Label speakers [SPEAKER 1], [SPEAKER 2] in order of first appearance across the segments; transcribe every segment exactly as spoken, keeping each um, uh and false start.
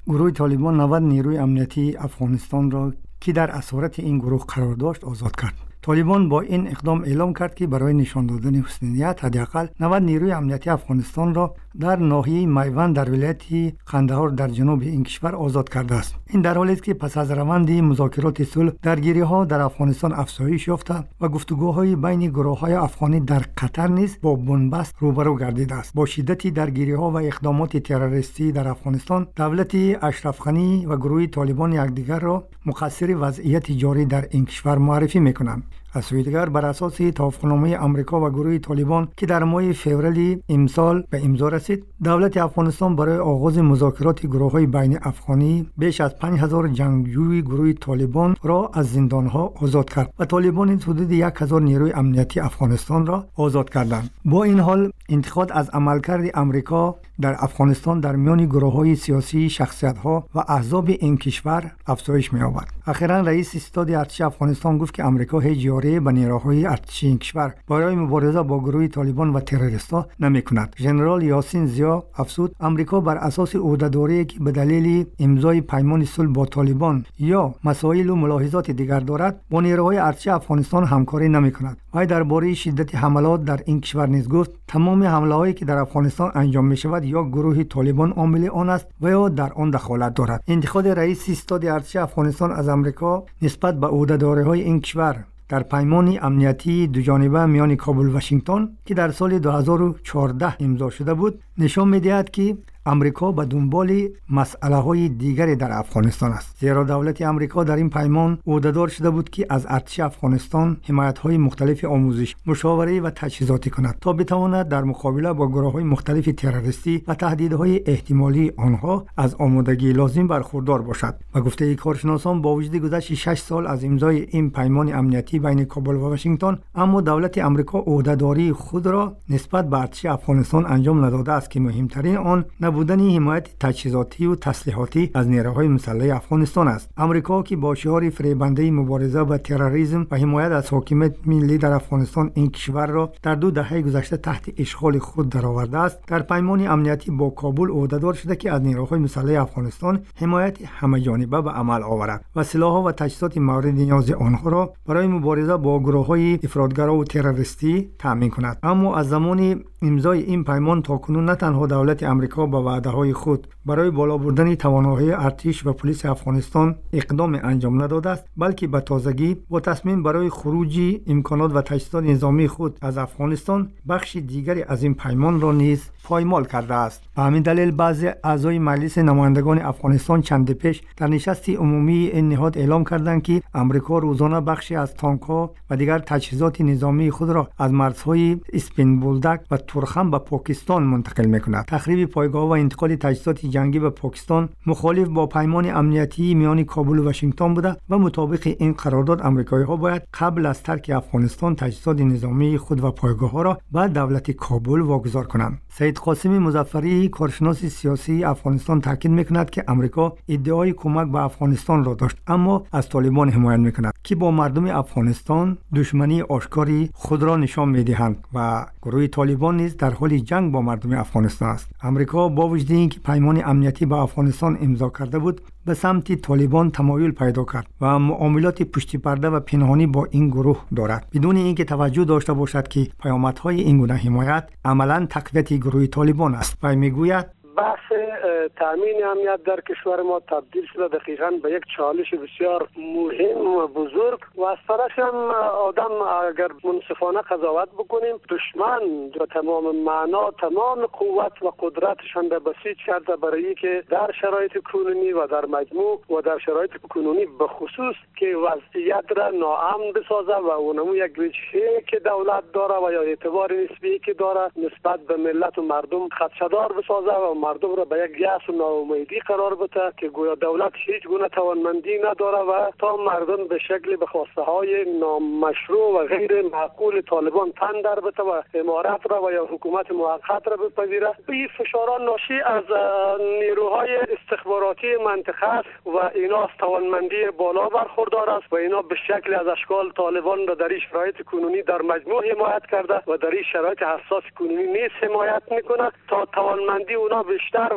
[SPEAKER 1] گروه طالبان نود نیروی امنیتی افغانستان را که در اسارت این گروه قرار داشت آزاد کرد. طالبان با این اقدام اعلام کرد که برای نشان دادن حسنیت حداقل نود نیروی امنیتی افغانستان را در ناحیه میوند در ولایت قندهار در جنوب این کشور آزاد کرده است. این در حالی است که پس از روند مذاکرات صلح درگیری‌ها در افغانستان افزایش یافته و گفتگوهای بین گروه‌های افغانی در قطر نیز با بنبست روبرو گردیده است. با شدت درگیری‌ها و اقدامات تروریستی در افغانستان، دولت اشرف غنی و گروه طالبان یکدیگر را مقصر وضعیت جاری در این کشور معرفی می‌کنند. از سوی دیگر بر اساس توافقنامه آمریکا و گروه طالبان که در ماه فوریه امسال به امضا رسید، دولت افغانستان برای آغاز مذاکرات گروه‌های بین افغانی بیش از پنج هزار جنگجوی گروه طالبان را از زندان‌ها آزاد کرد و طالبان حدود یک هزار نیروی امنیتی افغانستان را آزاد کردند. با این حال انتقاد از عملکرد آمریکا در افغانستان در میان گروه‌های سیاسی، شخصیت‌ها و احزاب این کشور افزایش می‌یابد. اخیراً رئیس استاد ارتش افغانستان گفت که آمریکا هیچ یاری به نیروهای ارتشی این کشور برای مبارزه با گروه طالبان و تروریست‌ها نمی‌کند. ژنرال یاسین زیا افزود آمریکا بر اساس عهده‌داری که به دلیل امضای پیمان صلح با طالبان یا مسائل و ملاحظات دیگر دارد با نیروهای ارتشی افغانستان همکاری نمی‌کند. و درباره شدت حملات در این کشور نیز گفت تمام حمله‌هایی که در افغانستان انجام می‌شود یا گروه طالبان عامل آن است و یا در آن دخالت دارد. انتقاد رئیس استاد ارتش افغانستان از آمریکا نسبت به عهده‌داری‌های این کشور در پیمان امنیتی دوجانبه میان کابل و واشنگتن که در سال دو هزار و چهارده امضا شده بود نشان می‌دهد که آمریکا به دنبال مسئله‌های دیگری در افغانستان است، زیرا دولت آمریکا در این پیمان عهده‌دار شده بود که از ارتش افغانستان حمایت‌های مختلف آموزش، مشاوره و تجهیزاتی کند تا بتواند در مقابله با گروه‌های مختلف تروریستی و تهدیدهای احتمالی آنها از آمادگی لازم برخوردار باشد. و گفته کارشناسان با وجود گذشت شش سال از امضای این پیمان امنیتی بین کابل و واشنگتن، اما دولت آمریکا عهده‌داری خود را نسبت به ارتش افغانستان انجام نداده است که مهمترین آن بودن حمایت تجهیزاتی و تسلیحاتی از نیروهای مسلح افغانستان است. آمریکا که با شعار فریبنده مبارزه با تروریسم و حمایت از حاکمیت ملی در افغانستان این کشور را در دو دهه گذشته تحت اشغال خود درآورده است، در پیمان امنیتی با کابل عهده‌دار شده که از نیروهای مسلح افغانستان حمایت همه‌جانبه به عمل آورد و سلاح‌ها و تجهیزات مورد نیاز آنها را برای مبارزه با گروه‌های افراطگرا و تروریستی تامین کند. اما از زمان امضای این پیمان تاکنون نه تنها دولت آمریکا با وعده‌های خود برای بالا بردن توانایی ارتش و پلیس افغانستان اقدام انجام نداده است، بلکه به تازگی با تصمیم برای خروج امکانات و تجهیزات نظامی خود از افغانستان بخش دیگری از این پیمان را نیز پایمال کرده است. به همین دلیل بعضی اعضای مجلس نمایندگان افغانستان چند پیش در نشست عمومی این نهاد اعلام کردند که آمریکا روزانه بخشی از تانک‌ها و دیگر تجهیزات نظامی خود را از مرزهای اسپین بولدک و تورخم به پاکستان منتقل می‌کند. تخریب پایگاه و انتقال تجهیزات جنگی به پاکستان مخالف با پیمان امنیتی میان کابل و واشنگتن بوده و مطابق این قرارداد آمریکایی‌ها باید قبل از ترک افغانستان تجهیزات نظامی خود و پایگاه‌ها را به دولت کابل واگذار کنند. سید قاسم مظفری کارشناس سیاسی افغانستان تاکید می‌کند که آمریکا ادعای کمک به افغانستان را داشت، اما از طالبان حمایت می‌کند که با مردم افغانستان دشمنی آشکاری خود را نشان می‌دهند و گروه طالبان نیز در حال جنگ با مردم افغانستان است. آمریکا با وجود اینکه پیمان امنیتی با افغانستان امضا کرده بود، به سمت طالبان تمایل پیدا کرد و معاملات پشت پرده و پنهانی با این گروه دارد، بدون اینکه توجه داشته باشد که پیامدهای این گونه حمایت عملاً تقویت گروه طالبان است. و میگوید
[SPEAKER 2] بحث تامین امنیت در کشور ما تبدیل شده دقیقاً به یک چالش بسیار مهم و بزرگ و از طرف هم آدم اگر منصفانه قضاوت بکنیم، دشمن به تمام معنا تمام قوت و قدرتشان را بسیج کرده برای که در شرایط کنونی و در مجموع و در شرایط کنونی به خصوص که وضعیت را ناامن بسازه و اونمو یک وجهه که دولت داره و یا اعتبار نسبی که داره نسبت به ملت و مردم خدشه‌دار بسازه و مردم را به یک یأس و ناامیدی قرار بده که گویا دولت هیچ گونه توانمندی نداره و تا مردم به شکل به خواسته های نامشروع و غیر معقول طالبان تن در بده و امارت را و یا حکومت موقت را بپذیره. این فشاران ناشی از نیروهای استخباراتی منطقه است و اینا از توانمندی بالا برخوردار است و اینا به شکل از اشکال طالبان را در این شرایط کنونی در مجموع حمایت کرده و در این شرایط حساس کنونی نیز حمایت میکنه تا توانمندی اونا بیشتر و وضعیت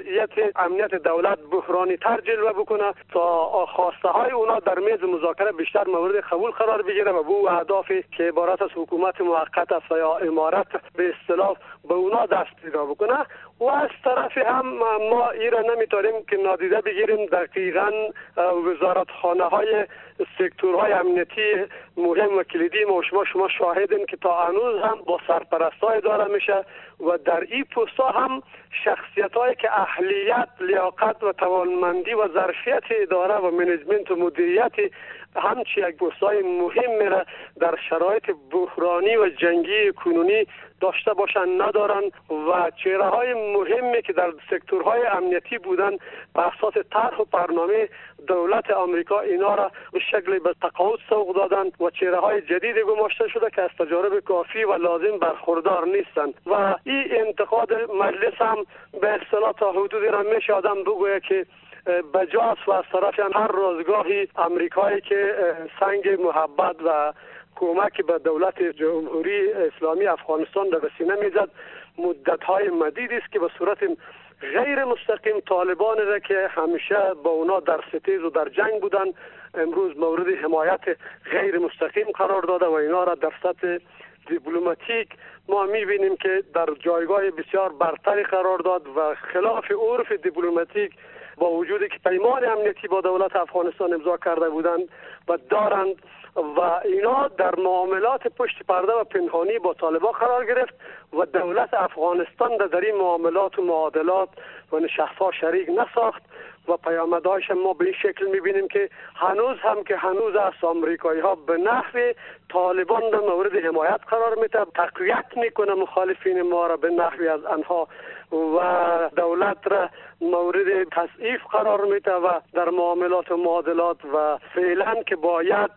[SPEAKER 2] وضعیت امنیت دولت بحرانی تر جلوه بکنه تا خواسته های اونا در میز مذاکره بیشتر مورد قبول قرار بگیره و به اهدافی که عبارت از حکومت موقت است یا امارت به اصطلاح به اونا دست پیدا بکنه. و از طرف هم ما ایران نمیتونیم که نادیده بگیریم دقیقاً وزارتخانه های سکتورهای امنیتی مهم و کلیدی ما شما شما شاهدین که تا هنوز هم با سرپرستای اداره میشه و در این پست‌ها هم شخصیت‌هایی که اهلیت، لیاقت و توانمندی و ظرفیت اداره و منیجمنت و مدیریت همچی یک پست‌های مهم میره در شرایط بحرانی و جنگی کنونی داشته باشن ندارن و چهره‌های مهمی که در سکتورهای امنیتی بودن به اساس طرح و برنامه دولت آمریکا اینا را به شکلی به تقاعد سوق دادن و چهره‌های جدید گماشته شده که از تجارب کافی و لازم برخوردار نیستند و این انتقاد مجلس هم به اصطلاح تا حدودی را میشه آدم بگوید که بجاست و از طرف هر روزگاهی امریکایی که سنگ محبت و کمک به دولت جمهوری اسلامی افغانستان را به سینه میزد مدت‌های مدیدی است که به صورت غیر مستقیم طالبان را که همیشه با اونا در ستیز و در جنگ بودن امروز مورد حمایت غیر مستقیم قرار داده و اینا را در سطح دیپلماتیک ما میبینیم که در جایگاه بسیار برتری قرار داد و خلاف عرف دیپلماتیک با وجودی که پیمان امنیتی با دولت افغانستان امضا کرده بودند و دارند و اینا در معاملات پشت پرده و پنهانی با طالبان قرار گرفت و دولت افغانستان در این معاملات و معادلات و نشست‌ها شریک نساخت و پیامدهایش ما به این شکل میبینیم که هنوز هم که هنوز از آمریکایی ها به نحو طالبان در مورد حمایت قرار میده، تقویت میکنه مخالفین ما را به نحوی از آنها و دولت را مورد تضعیف قرار میده و در معاملات و معادلات و فعلا که باید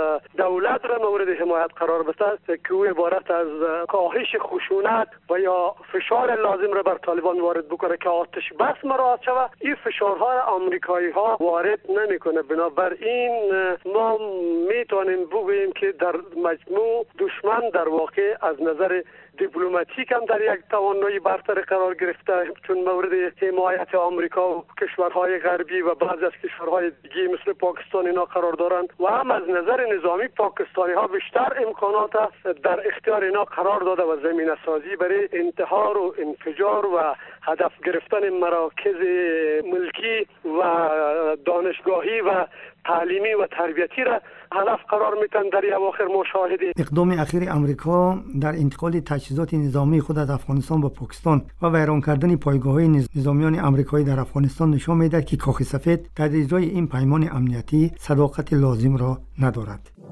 [SPEAKER 2] دولت را مورد حمایت قرار بده که او عبارت از کاهش خشونت و یا فشار لازم را بر طالبان وارد بکنه که آتش بس مراعات شود. این فشارها را آمریکایی ها وارد نمیکنه. بنابراین ما میتونیم بگوییم که در مجموع دشمن در واقع از نظر دیپلماتیک هم در یک توانایی برتر قرار گرفته چون مورد حمایت آمریکا و کشورهای غربی و بعضی از کشورهای دیگه مثل پاکستان اینا قرار دارند و هم از نظر نظامی پاکستانی ها بیشتر امکانات در اختیار اینا قرار داده و زمینه سازی برای انتحار و انفجار و هدف گرفتن مراکز ملکی و دانشگاهی و تعلیمی و تربیتی را هدف قرار میتن. در اواخر مشاهده
[SPEAKER 1] اقدام اخیر امریکا در انتقال تجهیزات نظامی خود از افغانستان به پاکستان و ویران کردن پایگاه‌های نظامیان آمریکایی در افغانستان نشان میدهد که کاخ سفید در اجرای این پیمان امنیتی صداقت لازم را ندارد.